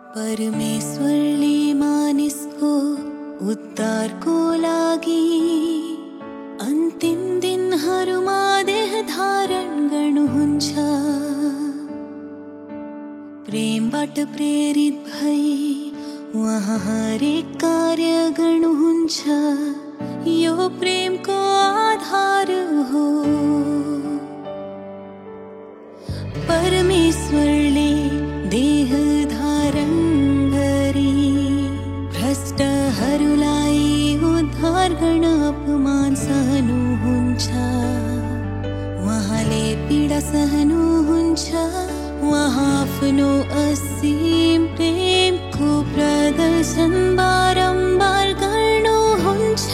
परमेश्वरले मानिसको उद्धारको लागि अन्तिम दिनहरूमा देह धारण गर्नुहुन्छ। प्रेमबाट प्रेरित भई उहाँ हरेक कार्य गर्नुहुन्छ। यो प्रेमको आधार हो। परमेश्वरले देह धारण गरी भ्रष्टहरूलाई उद्धार गर्न अपमान सहनुहुन्छ। उहाँले पीडा सहनुहुन्छ। उहाँ आफ्नो असीम प्रेमको प्रदर्शन बारम्बार गर्नुहुन्छ।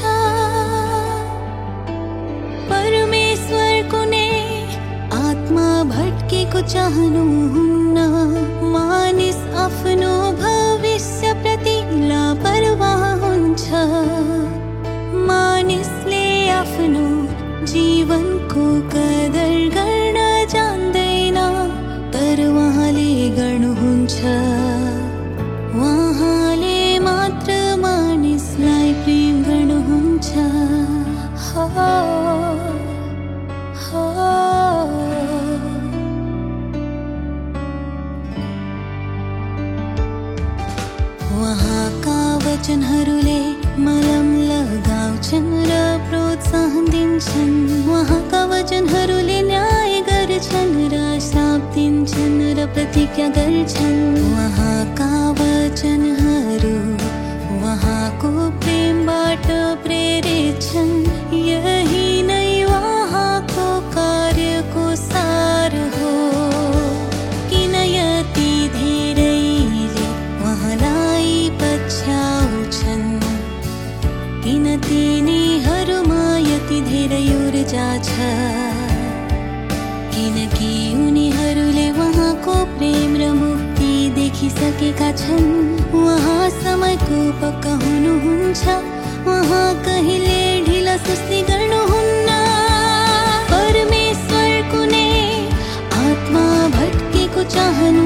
परमेश्वर कुनै आत्मा भट्केको चाहनुहुन्न। मानिस आफ्नो भविष्य प्रति लापरवाह हुन्छ। मानिसले आफ्नो जीवनको कदर गर्न जान्दैन, तर उहाँले गर्नुहुन्छ। उहाँले मात्र मानिसलाई प्रेम गर्नुहुन्छ। उहाँका वचनहरूले मलम लगाउँछन् र प्रोत्साहन दिन्छन्। उहाँका वचनहरूले न्याय गर्छन् र श्राप दिन्छन् र प्रतिज्ञा गर्छन्। उहाँका वचनहरू उहाँको प्रेमबाट प्रेरित छन्। यही नै उहाँको कार्यको सार हो। किन यति धेरैले उहाँलाई पछ्याउँछन्? किन तिनीहरूमा यति धेरै ऊर्जा छ? किनकि उनीहरूले उहाँको प्रेम र मुक्ति देखिसकेका छन्। उहाँ समयको पक्का हुनुहुन्छ। उहाँ कहिले ढिला सुस्ती गर्नुहुन्न। परमेश्वर कुनै आत्मा भट्केको चाहनु